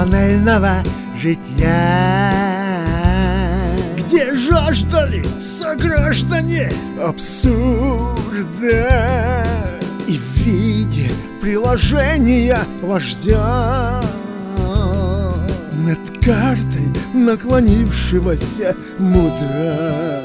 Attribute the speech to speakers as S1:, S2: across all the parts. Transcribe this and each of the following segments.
S1: банального житья, где жаждали сограждане абсурда и в виде приложения вождя над картой наклонившегося мудра.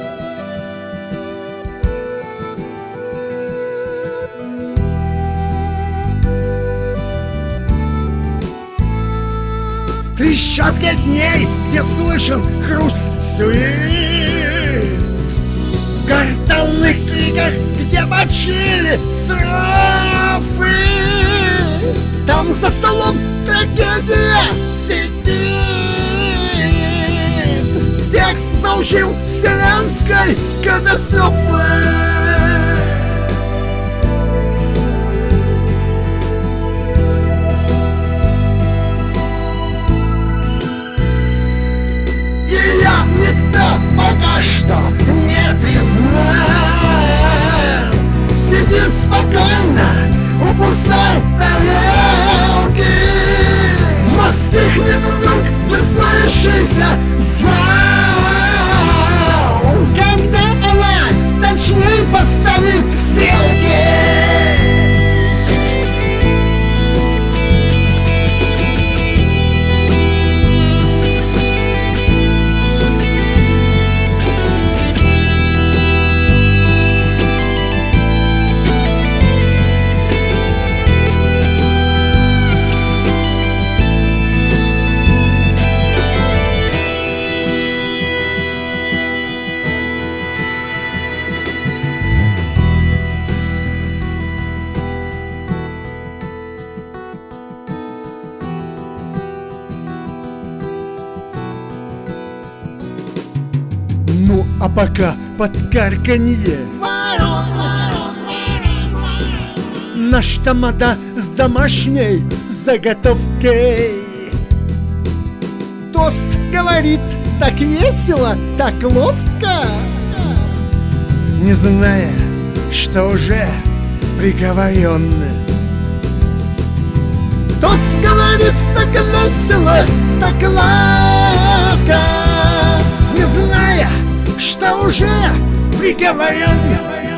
S1: В трещотке дней, где слышен хруст сюит, в гортанных криках, где бочили строфы, там за столом трагедия сидит, текст научил вселенской катастрофы. Никто пока что не признал, сидит спокойно у пустой тарелки, но стихнет вдруг высвоившийся зал, когда она точнее поставит стрелки. Ну, а пока под карканье наш тамада с домашней заготовкой тост говорит так весело, так ловко, не зная, что уже приговоренный. Тост говорит так весело, так ловко, не зная, что уже приговорен.